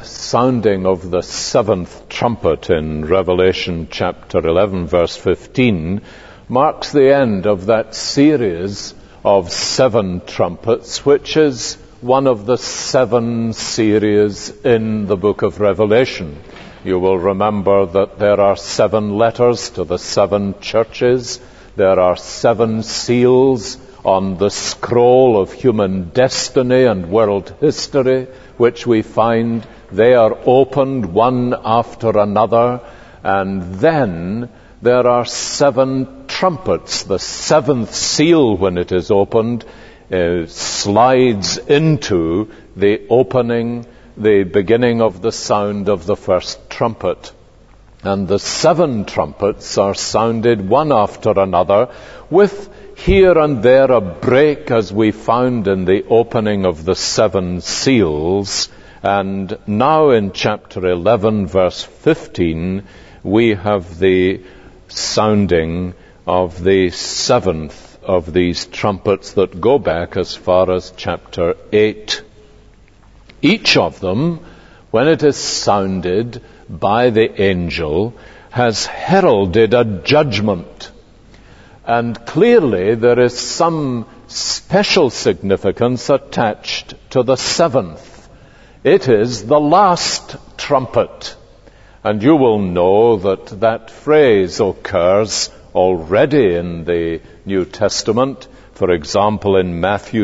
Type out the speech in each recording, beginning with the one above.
sounding of the seventh trumpet in Revelation chapter 11, verse 15, marks the end of that series of 7 trumpets, which is one of the 7 series in the book of Revelation. You will remember that there are 7 letters to the 7 churches. There are 7 seals on the scroll of human destiny and world history, which we find they are opened one after another. And then there are 7 trumpets. The 7th seal, when it is opened, slides into the opening, the beginning of the sound of the first trumpet. And the 7 trumpets are sounded one after another, with here and there a break, as we found in the opening of the 7 seals. And now in chapter 11, verse 15, we have the sounding of the 7th of these trumpets that go back as far as chapter 8. Each of them, when it is sounded by the angel, has heralded a judgment. And clearly there is some special significance attached to the 7th. It is the last trumpet. And you will know that that phrase occurs already in the New Testament. For example, in Matthew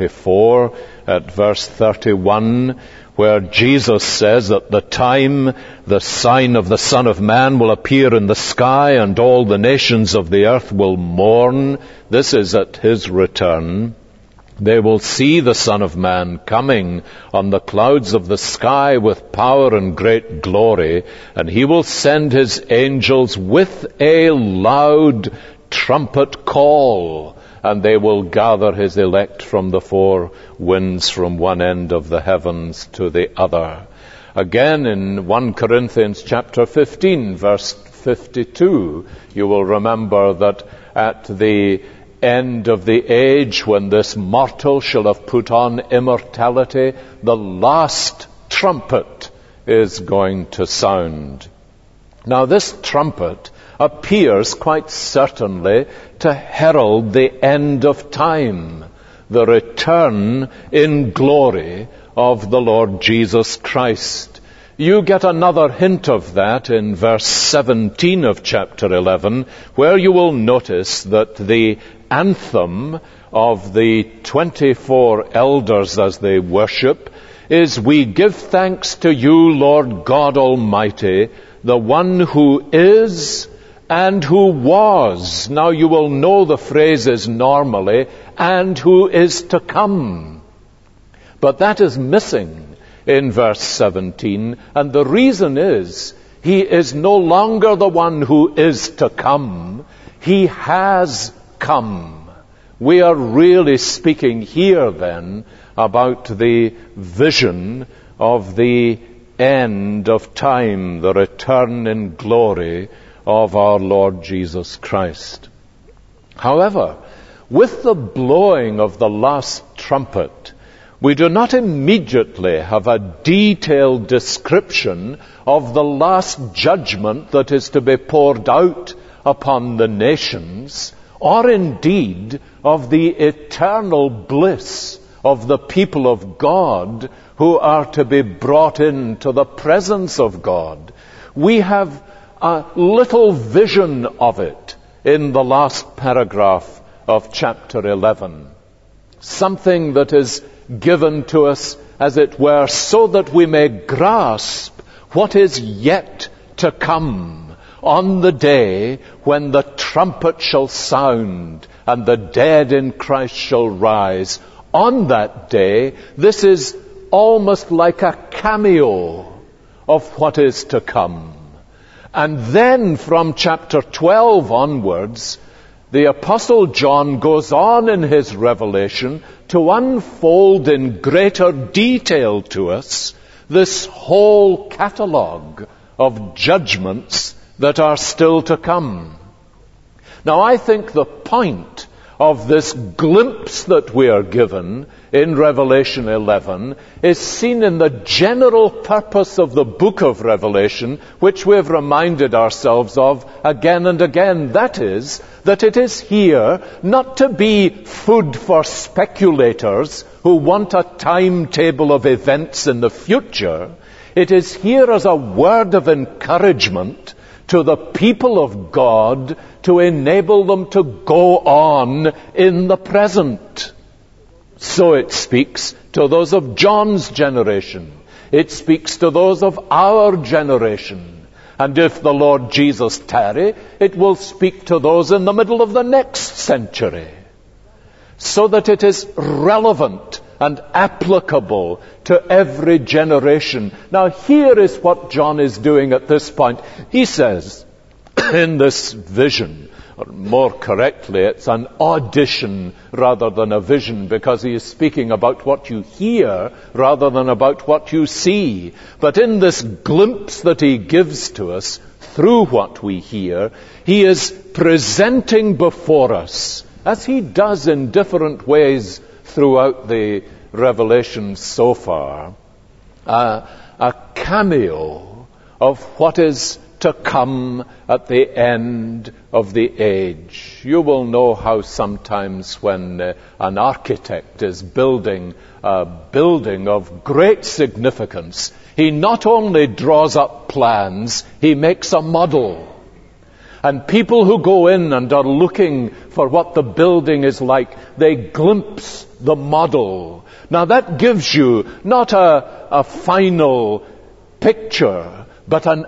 24 at verse 31, where Jesus says, "At the time the sign of the Son of Man will appear in the sky, and all the nations of the earth will mourn." This is at his return. "They will see the Son of Man coming on the clouds of the sky with power and great glory, and he will send his angels with a loud trumpet call, and they will gather his elect from the 4 winds, from one end of the heavens to the other." Again in 1 Corinthians chapter 15, verse 52, you will remember that at the end of the age, when this mortal shall have put on immortality, the last trumpet is going to sound. Now this trumpet appears quite certainly to herald the end of time, the return in glory of the Lord Jesus Christ. You get another hint of that in verse 17 of chapter 11, where you will notice that the anthem of the 24 elders as they worship is, "We give thanks to you, Lord God Almighty, the one who is and who was." Now you will know the phrases normally, "and who is to come." But that is missing in verse 17, and the reason is, he is no longer the one who is to come. He has come. We are really speaking here then about the vision of the end of time, the return in glory of our Lord Jesus Christ. However, with the blowing of the last trumpet, we do not immediately have a detailed description of the last judgment that is to be poured out upon the nations, or indeed of the eternal bliss of the people of God who are to be brought into the presence of God. We have a little vision of it in the last paragraph of chapter 11. Something that is given to us, as it were, so that we may grasp what is yet to come on the day when the trumpet shall sound and the dead in Christ shall rise. On that day, this is almost like a cameo of what is to come. And then from chapter 12 onwards, the Apostle John goes on in his revelation to unfold in greater detail to us this whole catalogue of judgments that are still to come. Now, I think the point of this glimpse that we are given in Revelation 11 is seen in the general purpose of the book of Revelation, which we have reminded ourselves of again and again. That is, that it is here not to be food for speculators who want a timetable of events in the future. It is here as a word of encouragement to the people of God to enable them to go on in the present. So it speaks to those of John's generation. It speaks to those of our generation. And if the Lord Jesus tarry, it will speak to those in the middle of the next century. So that it is relevant and applicable to every generation. Now here is what John is doing at this point. He says, in this vision, or more correctly, it's an audition rather than a vision, because he is speaking about what you hear rather than about what you see. But in this glimpse that he gives to us through what we hear, he is presenting before us, as he does in different ways throughout the Revelation so far, a cameo of what is to come at the end of the age. You will know how sometimes when an architect is building a building of great significance, he not only draws up plans, he makes a model. And people who go in and are looking for what the building is like, they glimpse the model. Now that gives you not a final picture, but an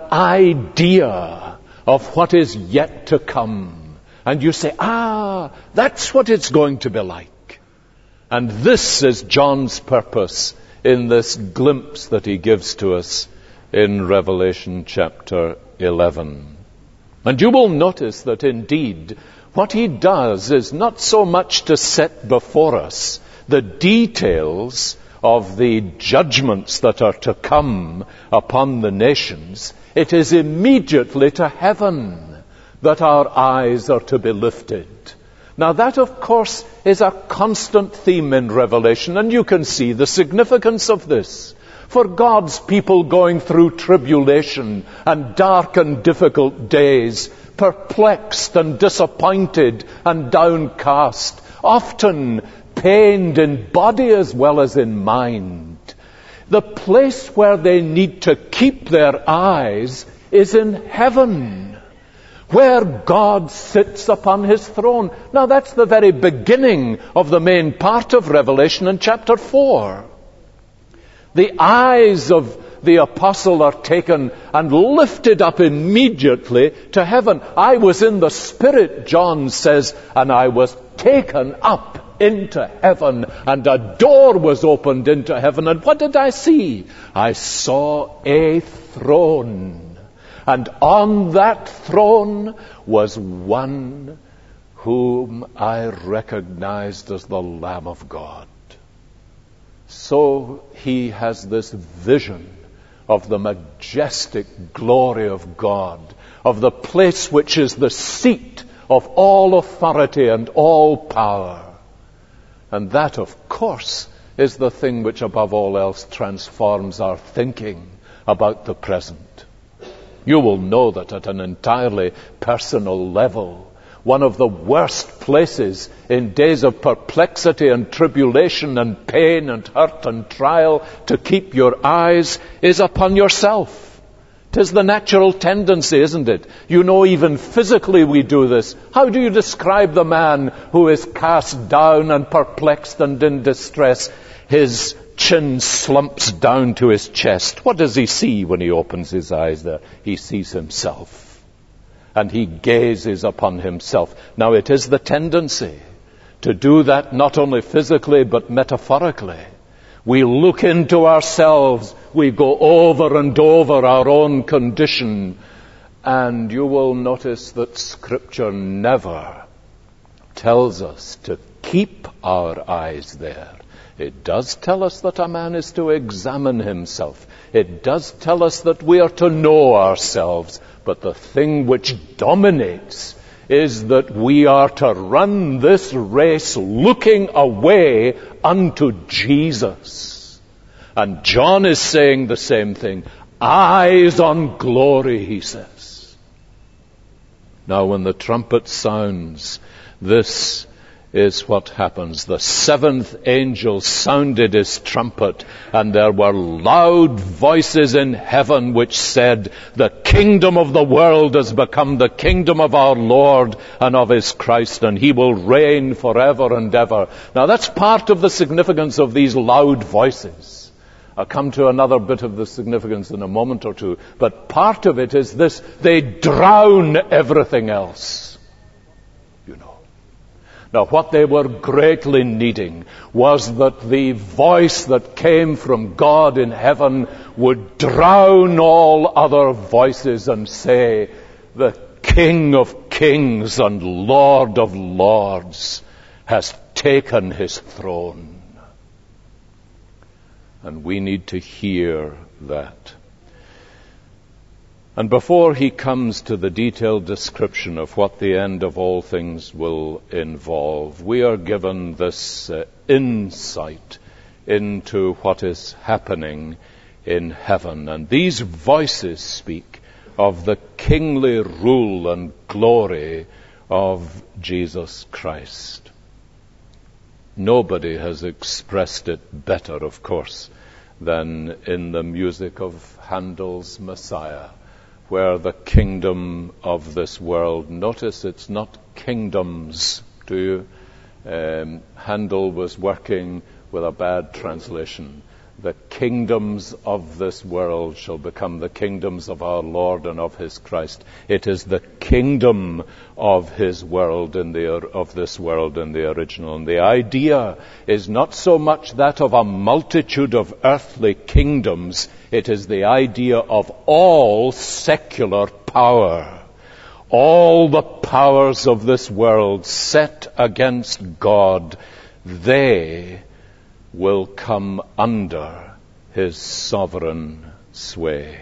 idea of what is yet to come. And you say, that's what it's going to be like. And this is John's purpose in this glimpse that he gives to us in Revelation chapter 11. And you will notice that indeed what he does is not so much to set before us the details of the judgments that are to come upon the nations. It is immediately to heaven that our eyes are to be lifted. Now that, of course, is a constant theme in Revelation, and you can see the significance of this. For God's people going through tribulation and dark and difficult days, perplexed and disappointed and downcast, often pained in body as well as in mind. The place where they need to keep their eyes is in heaven, where God sits upon his throne. Now that's the very beginning of the main part of Revelation in chapter 4. The eyes of the apostle are taken and lifted up immediately to heaven. I was in the Spirit, John says, and I was taken up into heaven, and a door was opened into heaven. And what did I see? I saw a throne, and on that throne was one whom I recognized as the Lamb of God. So he has this vision of the majestic glory of God, of the place which is the seat of all authority and all power. And that, of course, is the thing which above all else transforms our thinking about the present. You will know that at an entirely personal level, one of the worst places in days of perplexity and tribulation and pain and hurt and trial to keep your eyes is upon yourself. 'Tis the natural tendency, isn't it? You know, even physically we do this. How do you describe the man who is cast down and perplexed and in distress? His chin slumps down to his chest. What does he see when he opens his eyes there? He sees himself. And he gazes upon himself. Now it is the tendency to do that not only physically but metaphorically. We look into ourselves, we go over and over our own condition, and you will notice that Scripture never tells us to keep our eyes there. It does tell us that a man is to examine himself. It does tell us that we are to know ourselves. But the thing which dominates is that we are to run this race looking away unto Jesus. And John is saying the same thing. Eyes on glory, he says. Now when the trumpet sounds, this is what happens. The seventh angel sounded his trumpet, and there were loud voices in heaven which said, the kingdom of the world has become the kingdom of our Lord and of his Christ, and he will reign forever and ever. Now that's part of the significance of these loud voices. I'll come to another bit of the significance in a moment or two, but part of it is this: they drown everything else. Now, what they were greatly needing was that the voice that came from God in heaven would drown all other voices and say, the King of Kings and Lord of Lords has taken his throne. And we need to hear that. And before he comes to the detailed description of what the end of all things will involve, we are given this insight into what is happening in heaven. And these voices speak of the kingly rule and glory of Jesus Christ. Nobody has expressed it better, of course, than in the music of Handel's Messiah, where the kingdom of this world, notice it's not kingdoms, do you? Handel was working with a bad translation. The kingdoms of this world shall become the kingdoms of our Lord and of his Christ. It is the kingdom of his world of this world in the original. And the idea is not so much that of a multitude of earthly kingdoms. It is the idea of all secular power. All the powers of this world set against God, they will come under his sovereign sway.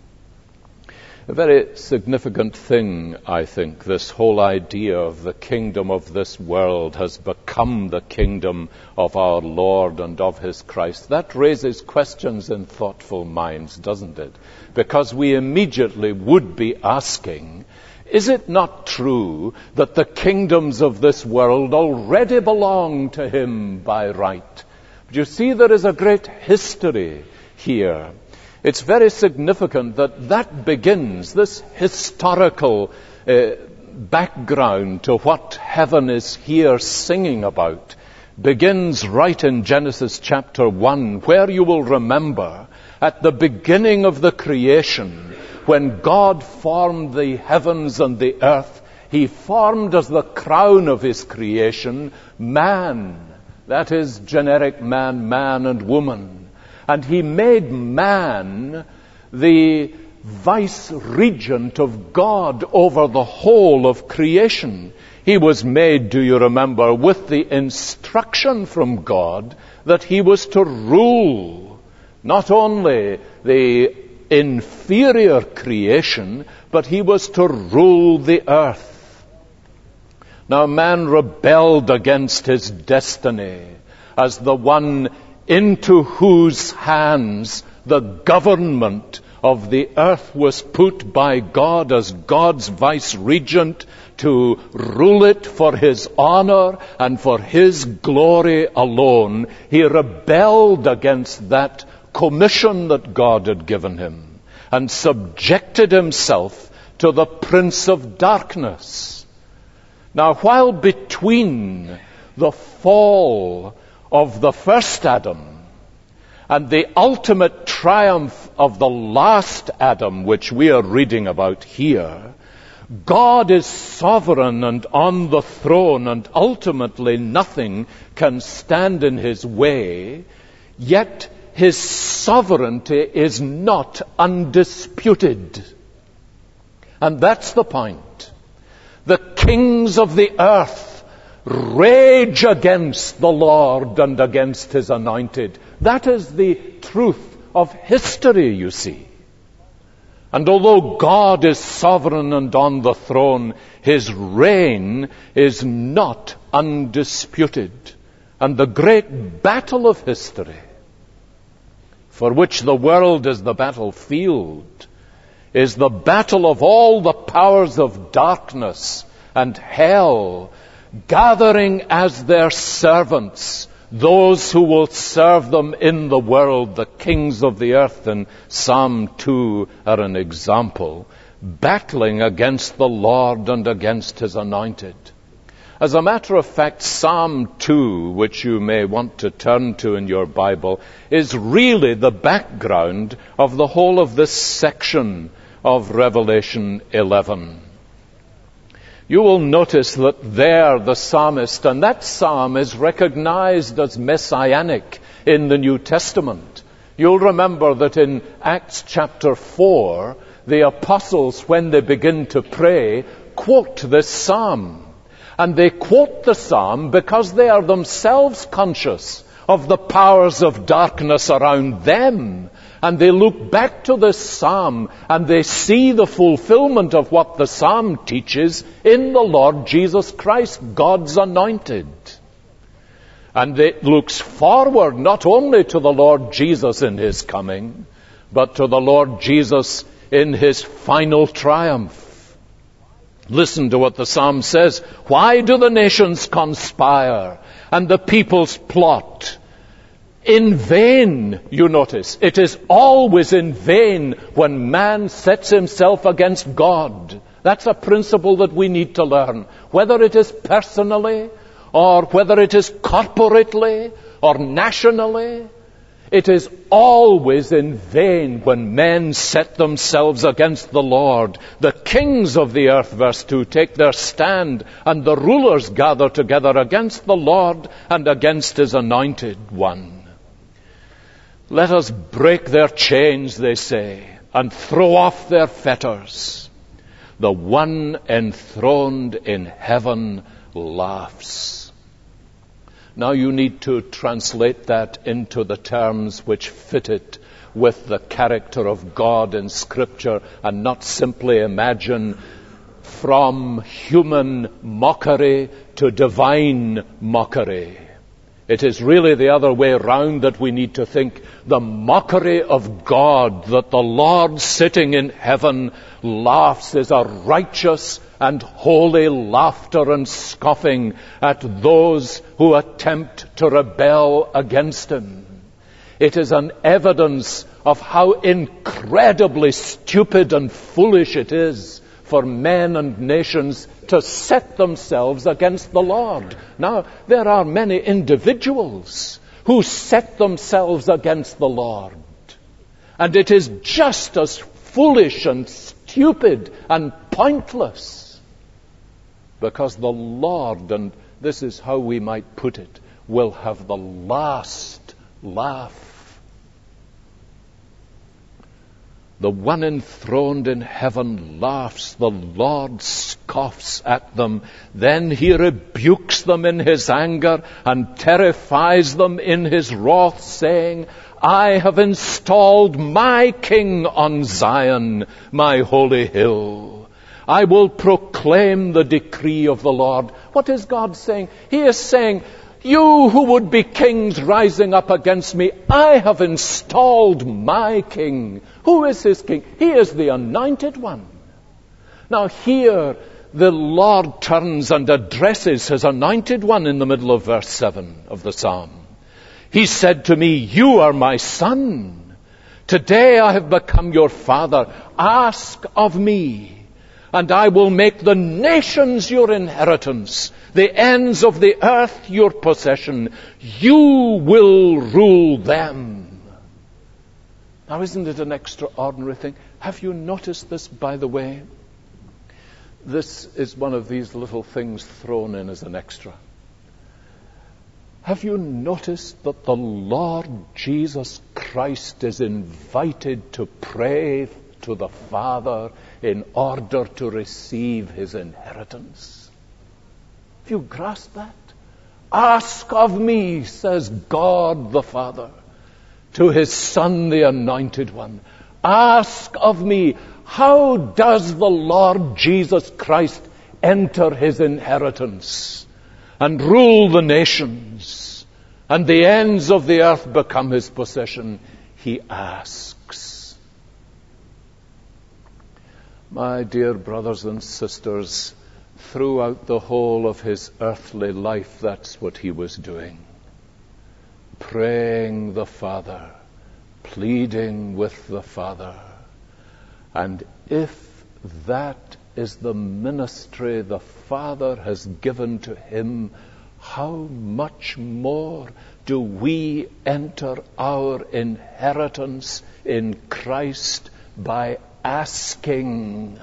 A very significant thing, I think, this whole idea of the kingdom of this world has become the kingdom of our Lord and of his Christ. That raises questions in thoughtful minds, doesn't it? Because we immediately would be asking, is it not true that the kingdoms of this world already belong to him by right? You see, there is a great history here. It's very significant that begins, this historical background to what heaven is here singing about, begins right in Genesis chapter 1, where you will remember at the beginning of the creation, when God formed the heavens and the earth, he formed as the crown of his creation man. That is generic man, man and woman. And he made man the vice-regent of God over the whole of creation. He was made, do you remember, with the instruction from God that he was to rule not only the inferior creation, but he was to rule the earth. Now man rebelled against his destiny as the one into whose hands the government of the earth was put by God as God's vice-regent to rule it for his honor and for his glory alone. He rebelled against that commission that God had given him and subjected himself to the prince of darkness. Now, while between the fall of the first Adam and the ultimate triumph of the last Adam, which we are reading about here, God is sovereign and on the throne, and ultimately nothing can stand in his way, yet his sovereignty is not undisputed. And that's the point. The kings of the earth rage against the Lord and against his anointed. That is the truth of history, you see. And although God is sovereign and on the throne, his reign is not undisputed. And the great battle of history, for which the world is the battlefield, is the battle of all the powers of darkness and hell, gathering as their servants those who will serve them in the world. The kings of the earth in Psalm 2 are an example, battling against the Lord and against his anointed. As a matter of fact, Psalm 2, which you may want to turn to in your Bible, is really the background of the whole of this section of Revelation 11. You will notice that there the psalmist, and that psalm is recognized as messianic in the New Testament. You'll remember that in Acts chapter 4, the apostles, when they begin to pray, quote this psalm. And they quote the psalm because they are themselves conscious of the powers of darkness around them. And they look back to this psalm and they see the fulfillment of what the psalm teaches in the Lord Jesus Christ, God's anointed. And it looks forward not only to the Lord Jesus in his coming, but to the Lord Jesus in his final triumph. Listen to what the psalm says. Why do the nations conspire and the peoples plot? In vain, you notice. It is always in vain when man sets himself against God. That's a principle that we need to learn. Whether it is personally, or whether it is corporately, or nationally, it is always in vain when men set themselves against the Lord. The kings of the earth, verse 2, take their stand, and the rulers gather together against the Lord and against his anointed one. Let us break their chains, they say, and throw off their fetters. The one enthroned in heaven laughs. Now you need to translate that into the terms which fit it with the character of God in Scripture, and not simply imagine from human mockery to divine mockery. It is really the other way round that we need to think. The mockery of God, that the Lord sitting in heaven laughs, is a righteous and holy laughter and scoffing at those who attempt to rebel against him. It is an evidence of how incredibly stupid and foolish it is for men and nations to set themselves against the Lord. Now, there are many individuals who set themselves against the Lord. And it is just as foolish and stupid and pointless, because the Lord, and this is how we might put it, will have the last laugh. The one enthroned in heaven laughs. The Lord scoffs at them. Then he rebukes them in his anger and terrifies them in his wrath, saying, I have installed my king on Zion, my holy hill. I will proclaim the decree of the Lord. What is God saying? He is saying, you who would be kings rising up against me, I have installed my king. Who is his king? He is the anointed one. Now here, the Lord turns and addresses his anointed one in the middle of verse 7 of the psalm. He said to me, you are my son. Today I have become your father. Ask of me, and I will make the nations your inheritance, the ends of the earth your possession. You will rule them. Now, isn't it an extraordinary thing? Have you noticed this, by the way? This is one of these little things thrown in as an extra. Have you noticed that the Lord Jesus Christ is invited to pray to the Father in order to receive his inheritance? Have you grasped that? Ask of me, says God the Father, to his Son, the Anointed One. Ask of me, how does the Lord Jesus Christ enter his inheritance and rule the nations, and the ends of the earth become his possession? He asks. My dear brothers and sisters, throughout the whole of his earthly life, that's what he was doing. Praying the Father, pleading with the Father. And if that is the ministry the Father has given to him, how much more do we enter our inheritance in Christ by asking?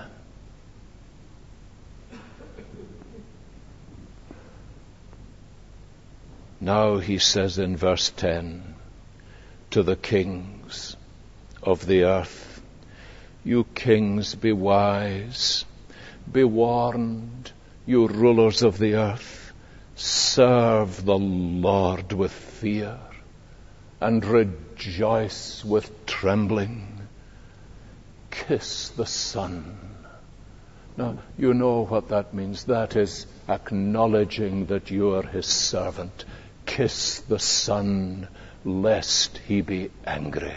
Now he says in verse 10, to the kings of the earth, you kings, be wise, be warned, you rulers of the earth, serve the Lord with fear and rejoice with trembling. Kiss the Son. Now, you know what that means. That is acknowledging that you are his servant. Kiss the Son, lest he be angry.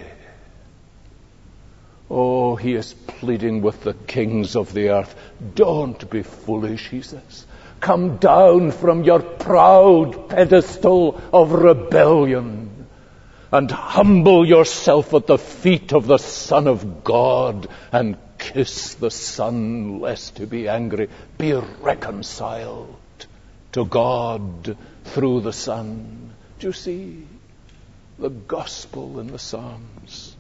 Oh, he is pleading with the kings of the earth. Don't be foolish, he says. Come down from your proud pedestal of rebellion and humble yourself at the feet of the Son of God and kiss the Son, lest he be angry. Be reconciled to God through the Son. Do you see the gospel in the Psalms?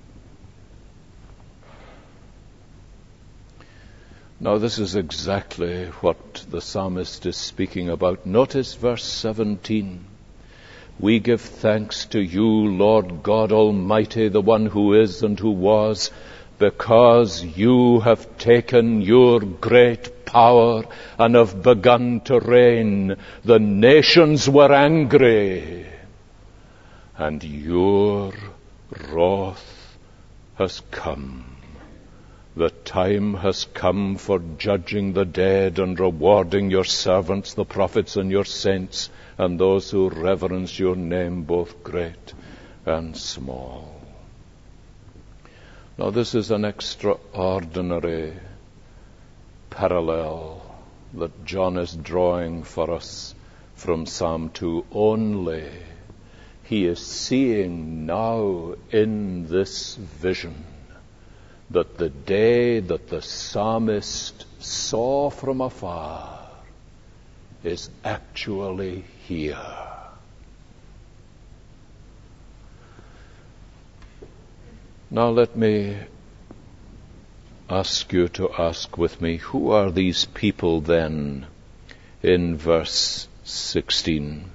Now, this is exactly what the psalmist is speaking about. Notice verse 17. We give thanks to you, Lord God Almighty, the one who is and who was, because you have taken your great power and have begun to reign. The nations were angry, and your wrath has come. The time has come for judging the dead and rewarding your servants, the prophets and your saints, and those who reverence your name, both great and small. Now, this is an extraordinary parallel that John is drawing for us from Psalm 2. Only he is seeing now in this vision that the day that the psalmist saw from afar is actually here. Now let me ask you to ask with me, who are these people then in verse 16?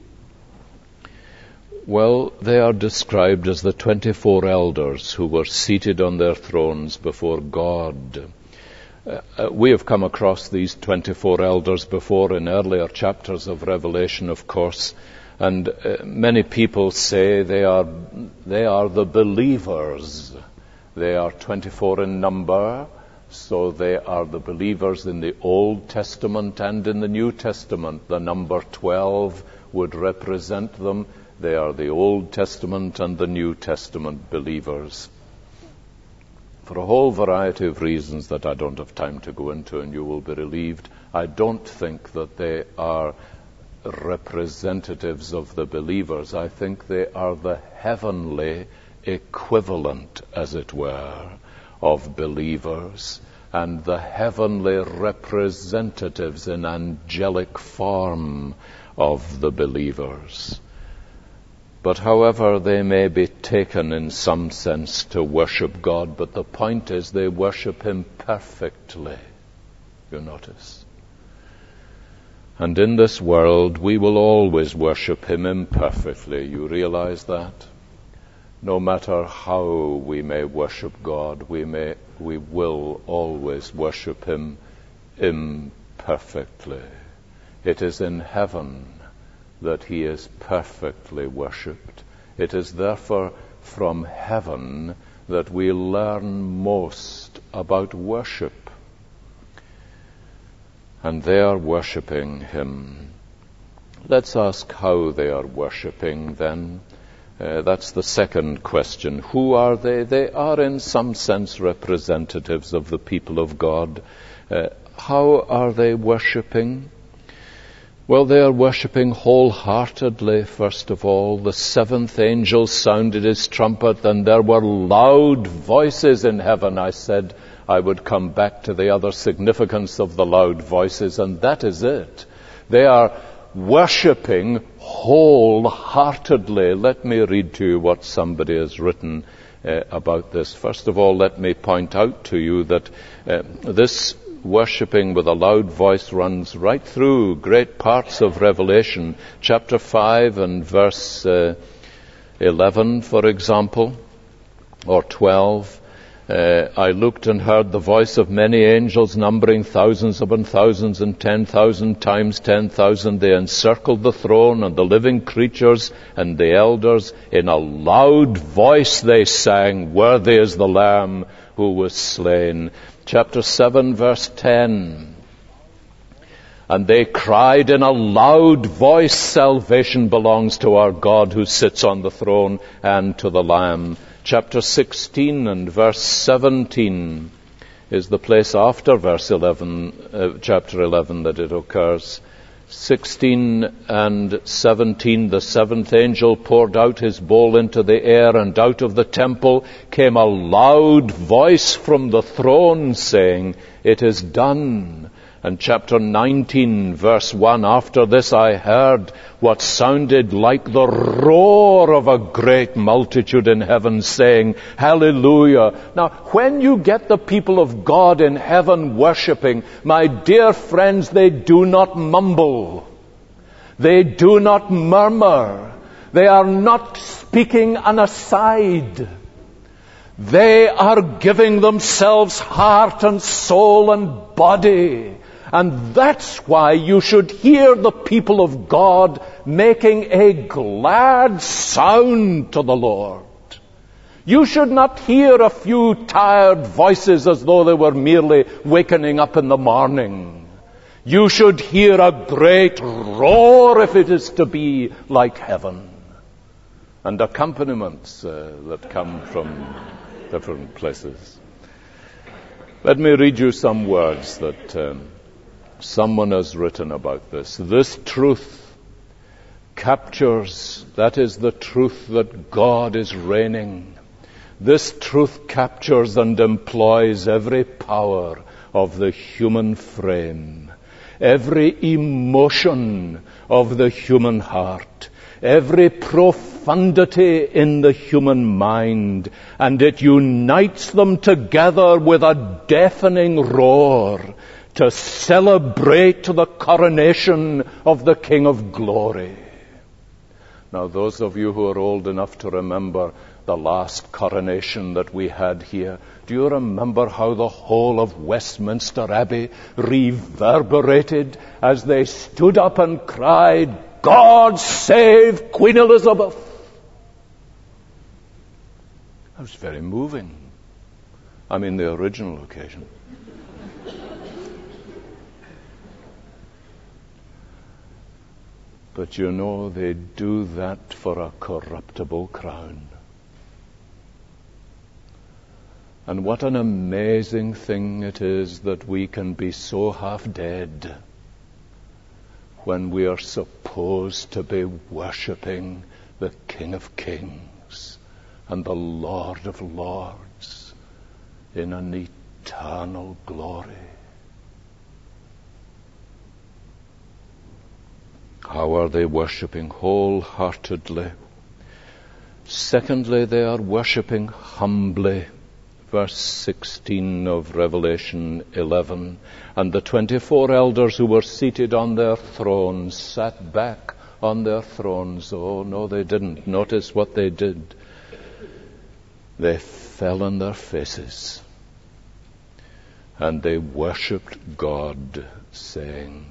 Well, they are described as the 24 elders who were seated on their thrones before God. We have come across these 24 elders before in earlier chapters of Revelation, of course, and many people say they are the believers. They are 24 in number, so they are the believers in the Old Testament and in the New Testament. The number 12 would represent them. They are the Old Testament and the New Testament believers. For a whole variety of reasons that I don't have time to go into, and you will be relieved, I don't think that they are representatives of the believers. I think they are the heavenly equivalent, as it were, of believers, and the heavenly representatives in angelic form of the believers. But however they may be taken in some sense to worship God, but the point is they worship him perfectly, you notice. And in this world we will always worship him imperfectly. You realize that? No matter how we may worship God, we will always worship him imperfectly. It is in heaven that he is perfectly worshipped. It is therefore from heaven that we learn most about worship. And they are worshipping him. Let's ask how they are worshipping then. That's the second question. Who are they? They are in some sense representatives of the people of God. How are they worshipping? Well, they are worshipping wholeheartedly, first of all. The seventh angel sounded his trumpet, and there were loud voices in heaven. I said I would come back to the other significance of the loud voices, and that is it. They are worshipping wholeheartedly. Let me read to you what somebody has written about this. First of all, let me point out to you that this worshipping with a loud voice runs right through great parts of Revelation, chapter 5 and verse 11, for example, or 12. I looked and heard the voice of many angels, numbering thousands upon thousands and 10,000 times 10,000. They encircled the throne and the living creatures and the elders. In a loud voice they sang, "Worthy is the Lamb who was slain." Chapter 7, verse 10. And they cried in a loud voice, "Salvation belongs to our God who sits on the throne and to the Lamb." Chapter 16 and verse 17 is the place after verse 11, chapter 11 that it occurs. 16 and 17, the seventh angel poured out his bowl into the air, and out of the temple came a loud voice from the throne saying, "It is done." And chapter 19, verse 1, after this I heard what sounded like the roar of a great multitude in heaven saying, "Hallelujah." Now, when you get the people of God in heaven worshipping, my dear friends, they do not mumble. They do not murmur. They are not speaking an aside. They are giving themselves heart and soul and body. And that's why you should hear the people of God making a glad sound to the Lord. You should not hear a few tired voices as though they were merely wakening up in the morning. You should hear a great roar if it is to be like heaven. And accompaniments that come from different places. Let me read you some words that someone has written about this. This truth captures, that is the truth that God is reigning. This truth captures and employs every power of the human frame, every emotion of the human heart, every profundity in the human mind, and it unites them together with a deafening roar to celebrate the coronation of the King of Glory. Now, those of you who are old enough to remember the last coronation that we had here, do you remember how the whole of Westminster Abbey reverberated as they stood up and cried, "God save Queen Elizabeth"? That was very moving. I mean, the original occasion. But you know, they do that for a corruptible crown. And what an amazing thing it is that we can be so half dead when we are supposed to be worshipping the King of Kings and the Lord of Lords in an eternal glory. How are they worshipping? Wholeheartedly. Secondly, they are worshipping humbly. Verse 16 of Revelation 11. And the 24 elders who were seated on their thrones sat back on their thrones. Oh, no, they didn't. Notice what they did. They fell on their faces and they worshipped God, saying.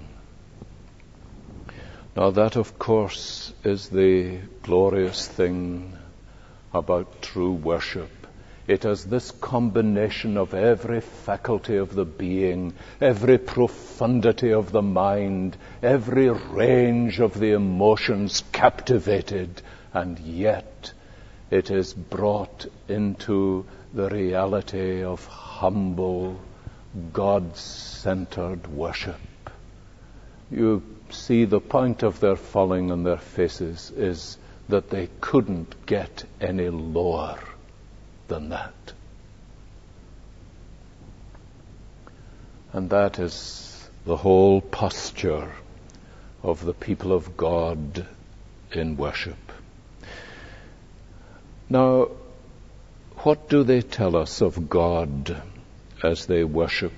Now that, of course, is the glorious thing about true worship. It is this combination of every faculty of the being, every profundity of the mind, every range of the emotions captivated, and yet it is brought into the reality of humble, God-centered worship. You see, the point of their falling on their faces is that they couldn't get any lower than that. And that is the whole posture of the people of God in worship. Now, what do they tell us of God as they worship?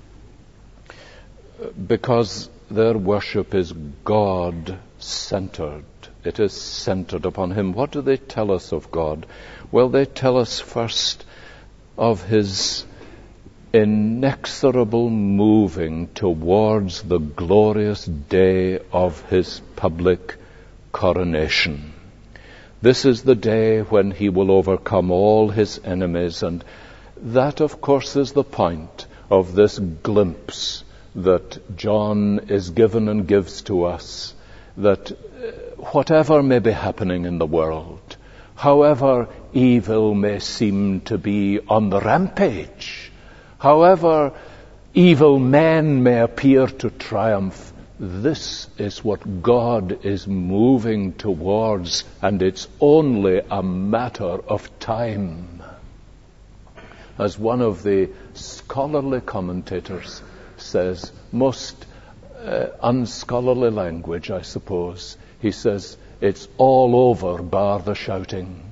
Because their worship is God-centered. It is centered upon Him. What do they tell us of God? Well, they tell us first of His inexorable moving towards the glorious day of His public coronation. This is the day when He will overcome all His enemies, and that, of course, is the point of this glimpse that John is given and gives to us, that whatever may be happening in the world, however evil may seem to be on the rampage, however evil men may appear to triumph, this is what God is moving towards, and it's only a matter of time. As one of the scholarly commentators says, most unscholarly language, I suppose, he says, it's all over bar the shouting.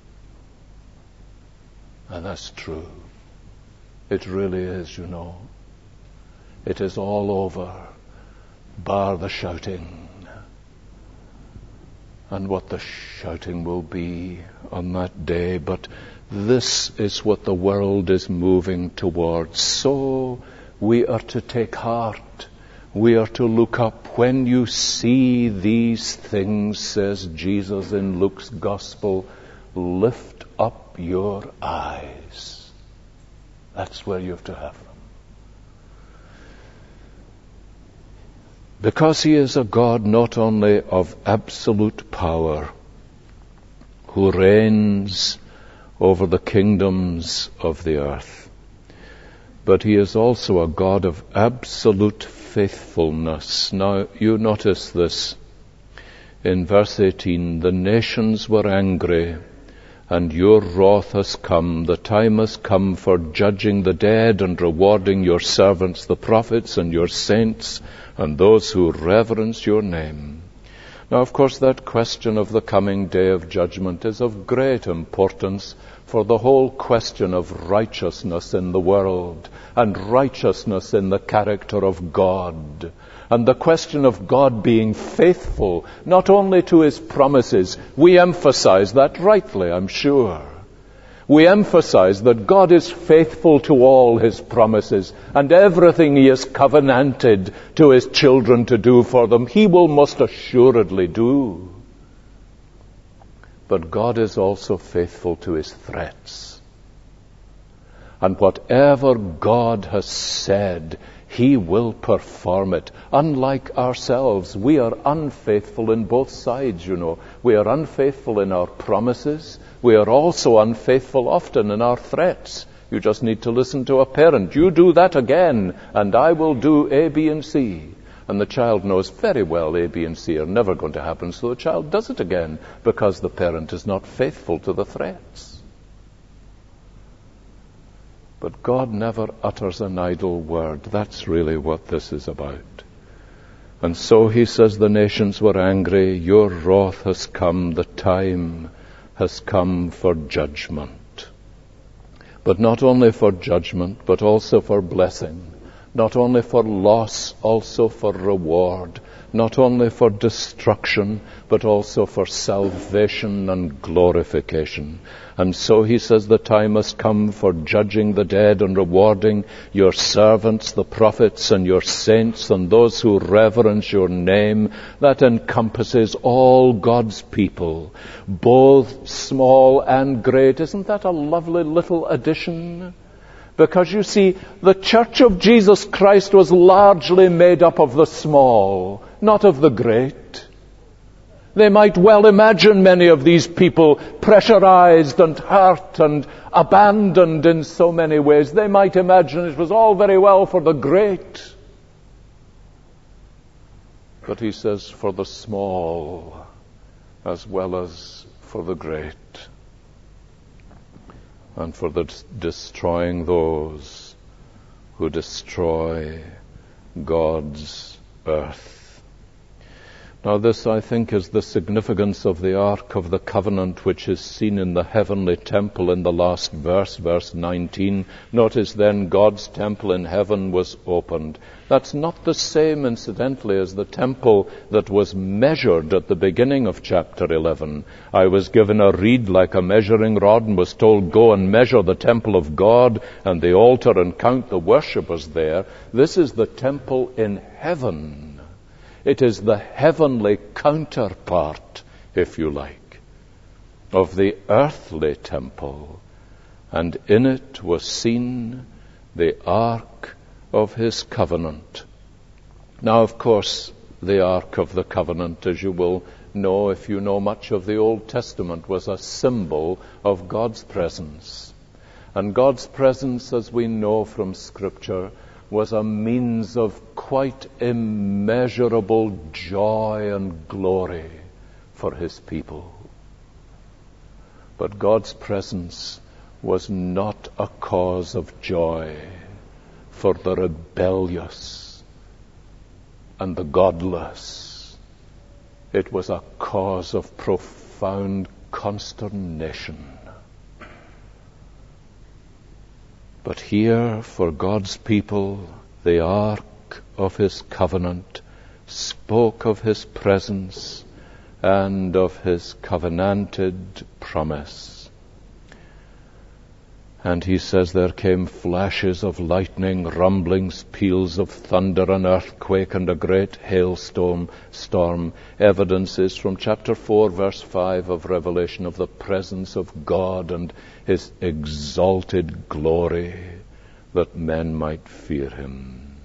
And that's true. It really is, you know. It is all over bar the shouting. And what the shouting will be on that day. But this is what the world is moving towards. So we are to take heart. We are to look up. When you see these things, says Jesus in Luke's Gospel, lift up your eyes. That's where you have to have them. Because He is a God not only of absolute power, who reigns over the kingdoms of the earth, but He is also a God of absolute faithfulness. Now, you notice this. In verse 18, the nations were angry, and your wrath has come. The time has come for judging the dead and rewarding your servants, the prophets, and your saints, and those who reverence your name. Now, of course, that question of the coming day of judgment is of great importance for the whole question of righteousness in the world and righteousness in the character of God. And the question of God being faithful, not only to His promises. We emphasize that rightly, I'm sure. We emphasize that God is faithful to all His promises, and everything He has covenanted to His children to do for them, He will most assuredly do. But God is also faithful to His threats. And whatever God has said, He will perform it. Unlike ourselves, we are unfaithful in both sides, you know. We are unfaithful in our promises. We are also unfaithful often in our threats. You just need to listen to a parent. You do that again, and I will do A, B, and C. And the child knows very well A, B, and C are never going to happen, so the child does it again because the parent is not faithful to the threats. But God never utters an idle word. That's really what this is about. And so He says the nations were angry. Your wrath has come. The time has come for judgment. But not only for judgment, but also for blessing. Not only for loss, also for reward. not only for destruction, but also for salvation and glorification. And so he says the time has come for judging the dead and rewarding your servants, the prophets, and your saints, and those who reverence your name. That encompasses all God's people, both small and great. Isn't that a lovely little addition? Because you see, the Church of Jesus Christ was largely made up of the small, not of the great. They might well imagine many of these people pressurized and hurt and abandoned in so many ways. They might imagine it was all very well for the great. But he says for the small as well as for the great. And for the destroying those who destroy God's earth. Now this, I think, is the significance of the Ark of the Covenant, which is seen in the heavenly temple in the last verse, verse 19. Notice then God's temple in heaven was opened. That's not the same, incidentally, as the temple that was measured at the beginning of chapter 11. I was given a reed like a measuring rod and was told, go and measure the temple of God and the altar and count the worshippers there. This is the temple in heaven. It is the heavenly counterpart, if you like, of the earthly temple. And in it was seen the Ark of his covenant. Now, of course, the Ark of the Covenant, as you will know if you know much of the Old Testament, was a symbol of God's presence. And God's presence, as we know from Scripture, was a means of quite immeasurable joy and glory for his people. But God's presence was not a cause of joy for the rebellious and the godless. It was a cause of profound consternation. But here, for God's people, the Ark of his covenant spoke of his presence and of his covenanted promise. And he says there came flashes of lightning, rumblings, peals of thunder, an earthquake, and a great hailstorm. Evidences from chapter 4, verse 5 of Revelation of the presence of God and his exalted glory, that men might fear him.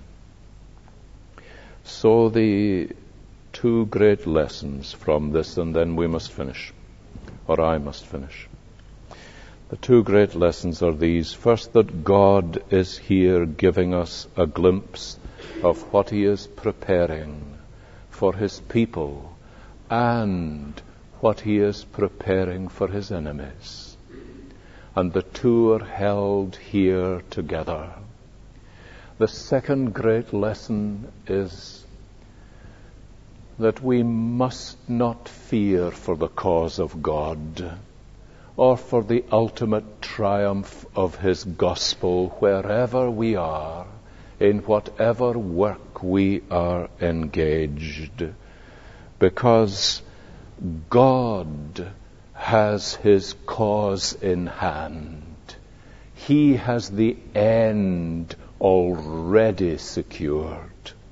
So the two great lessons from this, and then we must finish, or I must finish. The two great lessons are these. First, that God is here giving us a glimpse of what he is preparing for his people and what he is preparing for his enemies. And the two are held here together. The second great lesson is that we must not fear for the cause of God, or for the ultimate triumph of his gospel wherever we are, in whatever work we are engaged. Because God has his cause in hand. He has the end already secured.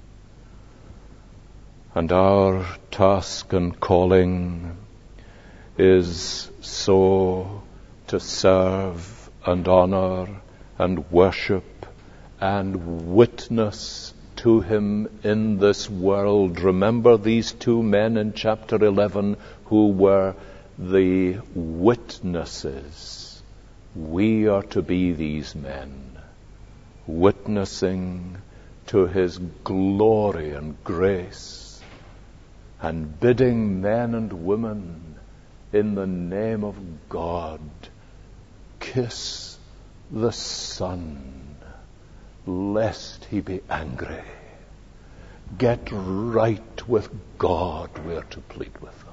And our task and calling is so to serve and honor and worship and witness to him in this world. Remember these two men in chapter 11 who were the witnesses. We are to be these men, witnessing to his glory and grace, and bidding men and women in the name of God kiss the Son, lest he be angry. Get right with God, we're to plead with him.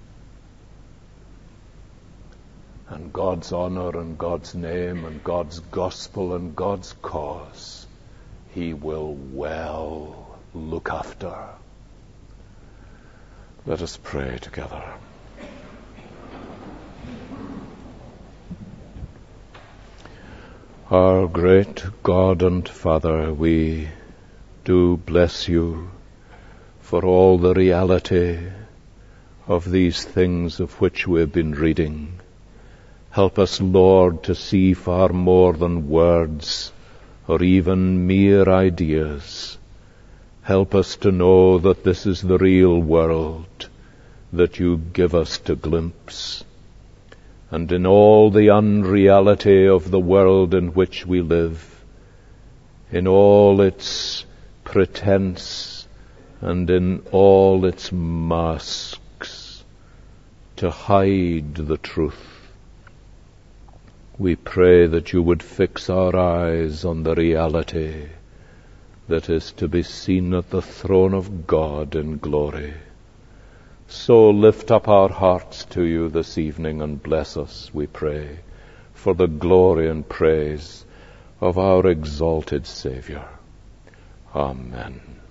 And God's honor and God's name and God's gospel and God's cause he will well look after. Let us pray together. Our great God and Father, we do bless you for all the reality of these things of which we have been reading. Help us, Lord, to see far more than words or even mere ideas. Help us to know that this is the real world that you give us to glimpse. And in all the unreality of the world in which we live, in all its pretense and in all its masks, to hide the truth, we pray that you would fix our eyes on the reality that is to be seen at the throne of God in glory. So lift up our hearts to you this evening and bless us, we pray, for the glory and praise of our exalted Saviour. Amen.